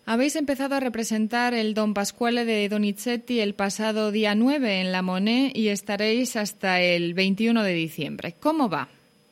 Habéis empezado a representar el Don Pasquale de Donizetti el pasado día 9 en La Monnaie y estaréis hasta el 21 de diciembre. ¿Cómo va?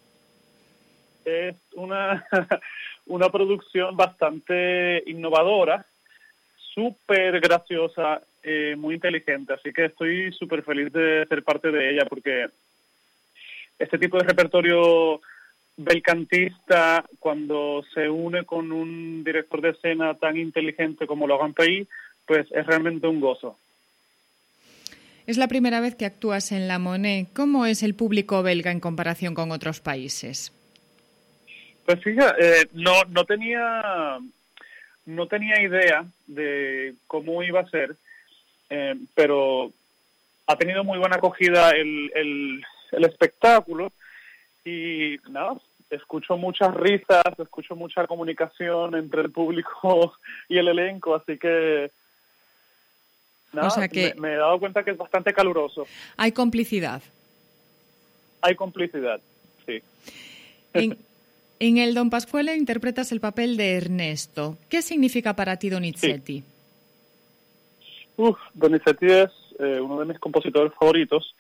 Es una producción bastante innovadora, súper graciosa, muy inteligente, así que estoy súper feliz de ser parte de ella porque este tipo de repertorio belcantista, cuando se une con un director de escena tan inteligente como Laurent Pey, pues es realmente un gozo. Es la primera vez que actúas en La Monnaie. ¿Cómo es el público belga en comparación con otros países? Pues fíjate, no tenía idea de cómo iba a ser, pero ha tenido muy buena acogida el espectáculo y nada, escucho muchas risas, escucho mucha comunicación entre el público y el elenco, así que nada, o sea que me he dado cuenta que es bastante caluroso. Hay complicidad. Hay complicidad, sí. En el Don Pasquale interpretas el papel de Ernesto. ¿Qué significa para ti Donizetti? Sí. Donizetti es uno de mis compositores favoritos.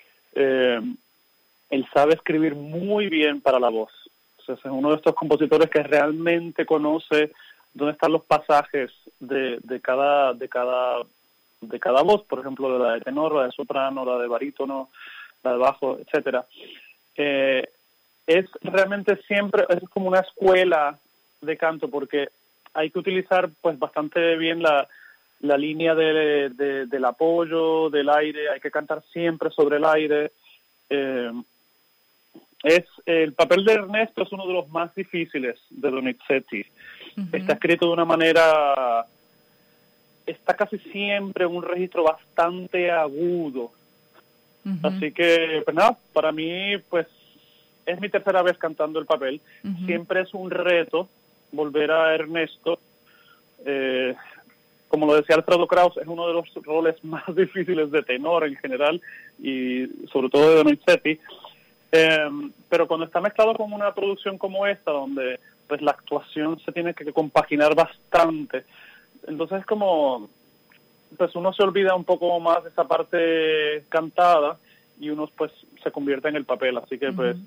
Él sabe escribir muy bien para la voz. O sea, es uno de estos compositores que realmente conoce dónde están los pasajes de cada voz, por ejemplo, de la de tenor, la de soprano, la de barítono, la de bajo, etcétera. Es realmente siempre, es como una escuela de canto porque hay que utilizar pues bastante bien la línea del apoyo, del aire, hay que cantar siempre sobre el aire. El papel de Ernesto es uno de los más difíciles de Donizetti. Uh-huh. Está escrito de una manera, está casi siempre en un registro bastante agudo. Uh-huh. Así que, pues nada, para mí, pues, es mi tercera vez cantando el papel. Uh-huh. Siempre es un reto volver a Ernesto. Como lo decía Alfredo Kraus, es uno de los roles más difíciles de tenor en general y sobre todo de Donizetti. Pero cuando está mezclado con una producción como esta, donde pues la actuación se tiene que compaginar bastante, entonces es como, pues uno se olvida un poco más de esa parte cantada y uno pues se convierte en el papel, así que pues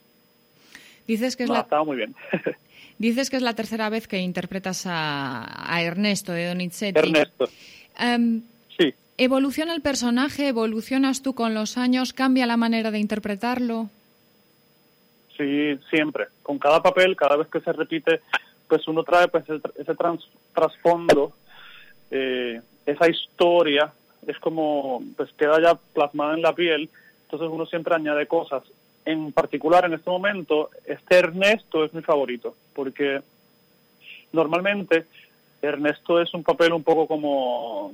dices que estaba muy bien. Dices que es la tercera vez que interpretas a Ernesto de Donizetti. Ernesto. Sí. ¿Evoluciona el personaje? ¿Evolucionas tú con los años? ¿Cambia la manera de interpretarlo? Sí, siempre. Con cada papel, cada vez que se repite, pues uno trae pues ese trasfondo, esa historia, es como, pues queda ya plasmada en la piel, entonces uno siempre añade cosas. En particular, en este momento, este Ernesto es mi favorito, porque normalmente Ernesto es un papel un poco como...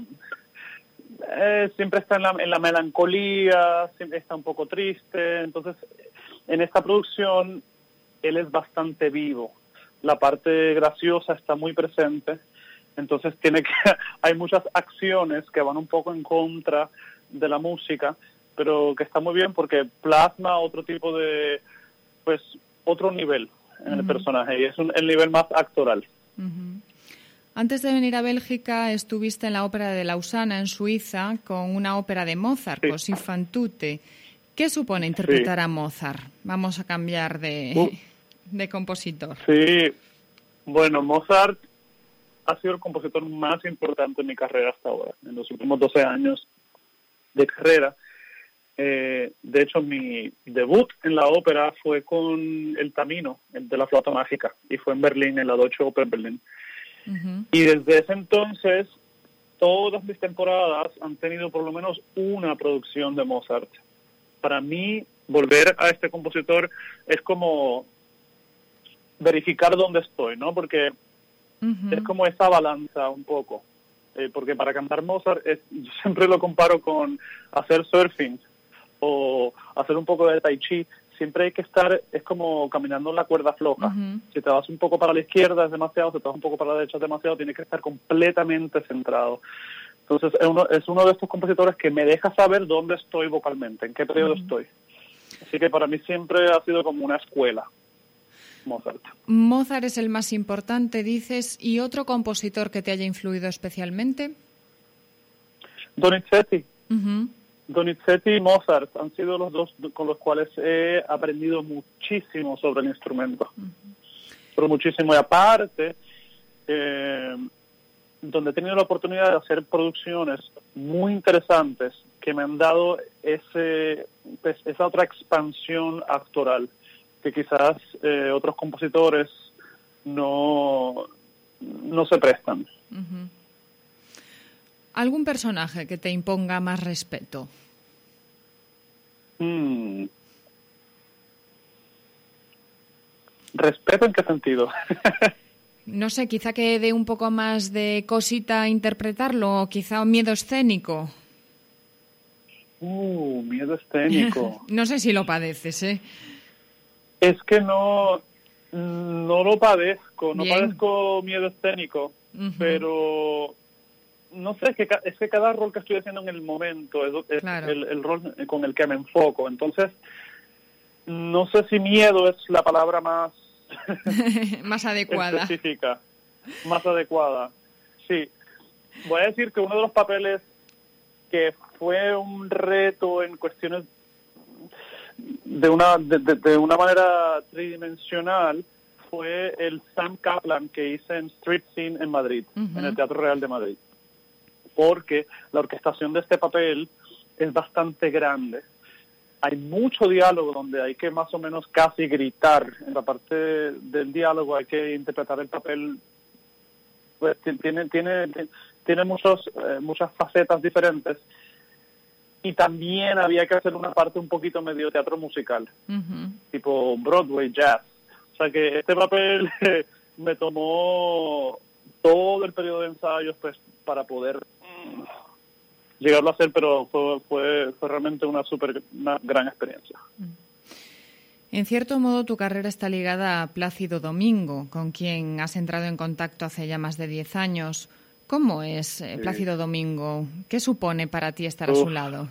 siempre está en la melancolía, siempre está un poco triste, entonces en esta producción él es bastante vivo, la parte graciosa está muy presente, entonces hay muchas acciones que van un poco en contra de la música, pero que está muy bien porque plasma otro tipo de, pues, otro nivel en el personaje, y es el nivel más actoral. Uh-huh. Antes de venir a Bélgica estuviste en la Ópera de Lausana, en Suiza, con una ópera de Mozart, sí. Così fan tutte. ¿Qué supone interpretar a Mozart? Vamos a cambiar de compositor. Sí, bueno, Mozart ha sido el compositor más importante en mi carrera hasta ahora, en los últimos 12 años de carrera. De hecho, mi debut en la ópera fue con El Tamino, el de la flauta mágica, y fue en Berlín, en la Deutsche Oper Berlin. Uh-huh. Y desde ese entonces, todas mis temporadas han tenido por lo menos una producción de Mozart. Para mí, volver a este compositor es como verificar dónde estoy, ¿no? Porque uh-huh. es como esa balanza un poco. Porque para cantar Mozart, yo siempre lo comparo con hacer surfing o hacer un poco de tai chi. Siempre hay que estar, es como caminando en la cuerda floja. Uh-huh. Si te vas un poco para la izquierda es demasiado, si te vas un poco para la derecha es demasiado, tienes que estar completamente centrado. Entonces es uno de estos compositores que me deja saber dónde estoy vocalmente, en qué periodo uh-huh. estoy. Así que para mí siempre ha sido como una escuela. Mozart. Mozart es el más importante, dices, ¿y otro compositor que te haya influido especialmente? Donizetti. Uh-huh. Donizetti y Mozart han sido los dos con los cuales he aprendido muchísimo sobre el instrumento. Uh-huh. Pero muchísimo. Y aparte, donde he tenido la oportunidad de hacer producciones muy interesantes que me han dado esa otra expansión actoral que quizás otros compositores no se prestan. Uh-huh. ¿Algún personaje que te imponga más respeto? ¿Respeto en qué sentido? No sé, quizá que dé un poco más de cosita interpretarlo, o quizá un miedo escénico. Miedo escénico. No sé si lo padeces, ¿eh? Es que no lo padezco, Bien. No padezco miedo escénico, uh-huh. Pero no sé, es que cada rol que estoy haciendo en el momento es claro. el rol con el que me enfoco. Entonces, no sé si miedo es la palabra más más adecuada. Específica, más adecuada. Sí. Voy a decir que uno de los papeles que fue un reto en cuestiones de una manera tridimensional fue el Sam Kaplan que hice en Street Scene en Madrid, uh-huh. En el Teatro Real de Madrid. Porque la orquestación de este papel es bastante grande. Hay mucho diálogo donde hay que más o menos casi gritar. En la parte del diálogo hay que interpretar el papel. Pues, tiene muchas facetas diferentes. Y también había que hacer una parte un poquito medio teatro musical, uh-huh. Tipo Broadway, jazz. O sea que este papel me tomó todo el periodo de ensayos pues para poder llegarlo a hacer, pero fue realmente una gran experiencia. En cierto modo, tu carrera está ligada a Plácido Domingo, con quien has entrado en contacto hace ya más de 10 años. ¿Cómo es Plácido Domingo? ¿Qué supone para ti estar a su lado?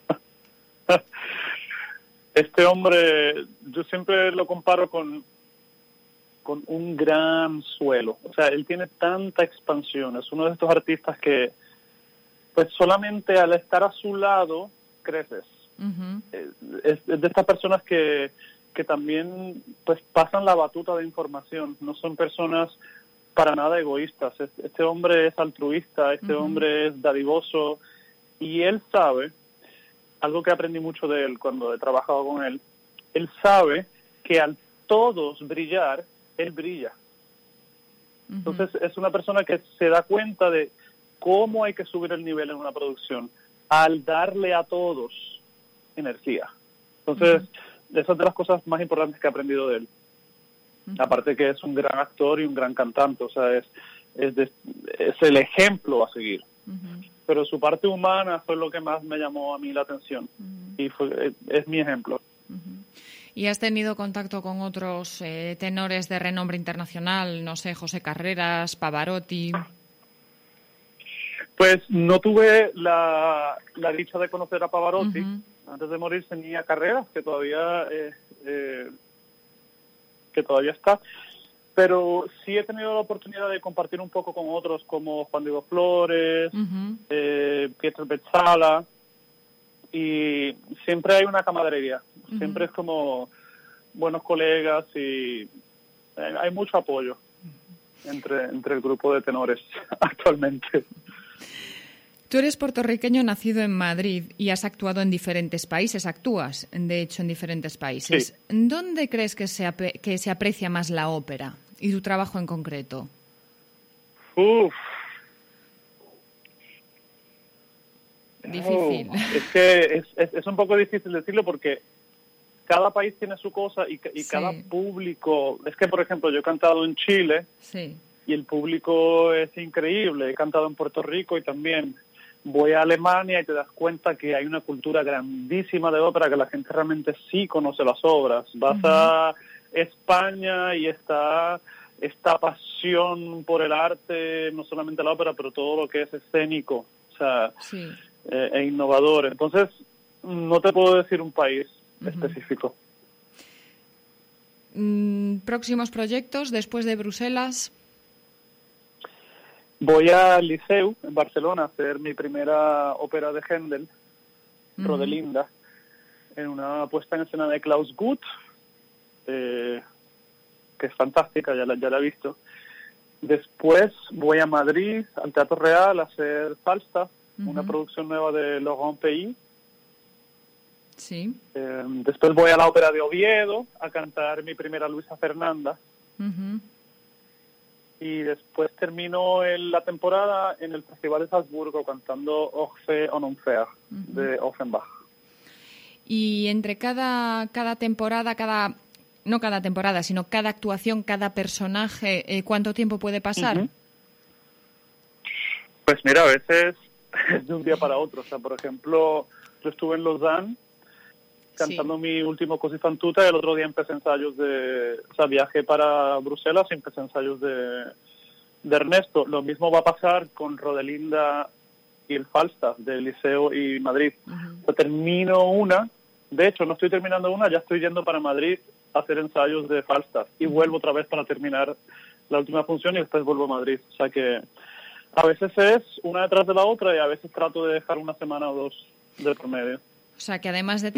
Este hombre, yo siempre lo comparo con un gran suelo. O sea, él tiene tanta expansión. Es uno de estos artistas que, pues solamente al estar a su lado, creces. Uh-huh. Es de estas personas que también pues pasan la batuta de información. No son personas para nada egoístas. Este hombre es altruista, este uh-huh. hombre es dadivoso, y él sabe, algo que aprendí mucho de él cuando he trabajado con él sabe que al todos brillar, él brilla. Uh-huh. Entonces es una persona que se da cuenta de cómo hay que subir el nivel en una producción, al darle a todos energía. Entonces, uh-huh. Esa es de las cosas más importantes que he aprendido de él. Uh-huh. Aparte que es un gran actor y un gran cantante, o sea, es el ejemplo a seguir. Uh-huh. Pero su parte humana fue lo que más me llamó a mí la atención, uh-huh. Y es mi ejemplo. Uh-huh. ¿Y has tenido contacto con otros tenores de renombre internacional? No sé, José Carreras, Pavarotti. Pues no tuve la dicha de conocer a Pavarotti. Uh-huh. Antes de morir tenía Carreras, que todavía está. Pero sí he tenido la oportunidad de compartir un poco con otros como Juan Diego Flores, uh-huh. Pietro Pezzala, y siempre hay una camaradería. Uh-huh. Siempre es como buenos colegas y hay mucho apoyo entre el grupo de tenores actualmente. Tú eres puertorriqueño nacido en Madrid y has actuado en diferentes países. Actúas, de hecho, en diferentes países. Sí. ¿Dónde crees que se aprecia más la ópera y tu trabajo en concreto? Difícil. Es que es un poco difícil decirlo porque cada país tiene su cosa y sí. Cada público... Es que, por ejemplo, yo he cantado en Chile, sí. Y el público es increíble. He cantado en Puerto Rico y también voy a Alemania y te das cuenta que hay una cultura grandísima de ópera, que la gente realmente sí conoce las obras. Vas uh-huh. a España y está esta pasión por el arte, no solamente la ópera, pero todo lo que es escénico, o sea, sí. E innovador. Entonces, no te puedo decir un país uh-huh. específico. próximos proyectos después de Bruselas. Voy al Liceu, en Barcelona, a hacer mi primera ópera de Händel, Rodelinda, en una puesta en escena de Klaus Guth, que es fantástica, ya la he visto. Después voy a Madrid, al Teatro Real, a hacer Falstaff, una producción nueva de Laurent Pays. Sí. Después voy a la Ópera de Oviedo a cantar mi primera Luisa Fernanda. Y después termino la temporada en el Festival de Salzburgo cantando Orphée en Enfer de Offenbach. Y entre cada temporada, no cada temporada, sino cada actuación, cada personaje, ¿cuánto tiempo puede pasar? Pues mira, a veces es de un día para otro. O sea, por ejemplo, yo estuve en Lausanne cantando mi último Così fan tutte y el otro día empecé ensayos viajé para Bruselas y empecé ensayos de Ernesto. Lo mismo va a pasar con Rodelinda y el Falstaff del Liceo y Madrid. O sea, termino una, de hecho no estoy terminando una, ya estoy yendo para Madrid a hacer ensayos de Falstaff y vuelvo otra vez para terminar la última función y después vuelvo a Madrid. O sea que a veces es una detrás de la otra y a veces trato de dejar una semana o dos de promedio. O sea que además de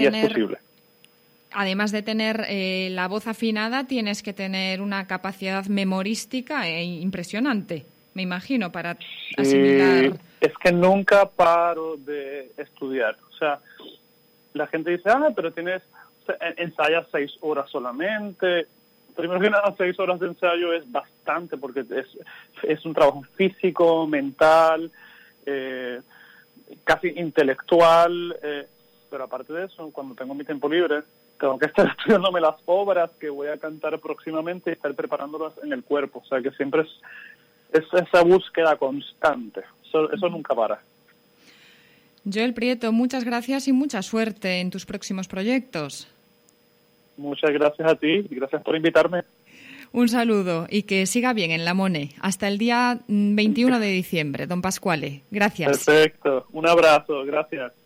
tener la voz afinada, tienes que tener una capacidad memorística impresionante, me imagino, para asimilar. Es que nunca paro de estudiar. O sea, la gente dice, pero ensayas 6 horas solamente. Primero que nada, 6 horas de ensayo es bastante porque es un trabajo físico, mental, casi intelectual. Pero aparte de eso, cuando tengo mi tiempo libre, tengo que estar estudiándome las obras que voy a cantar próximamente y estar preparándolas en el cuerpo. O sea, que siempre es esa búsqueda constante. Eso nunca para. Joel Prieto, muchas gracias y mucha suerte en tus próximos proyectos. Muchas gracias a ti y gracias por invitarme. Un saludo y que siga bien en La Monet. Hasta el día 21 de diciembre, don Pasquale. Gracias. Perfecto. Un abrazo. Gracias.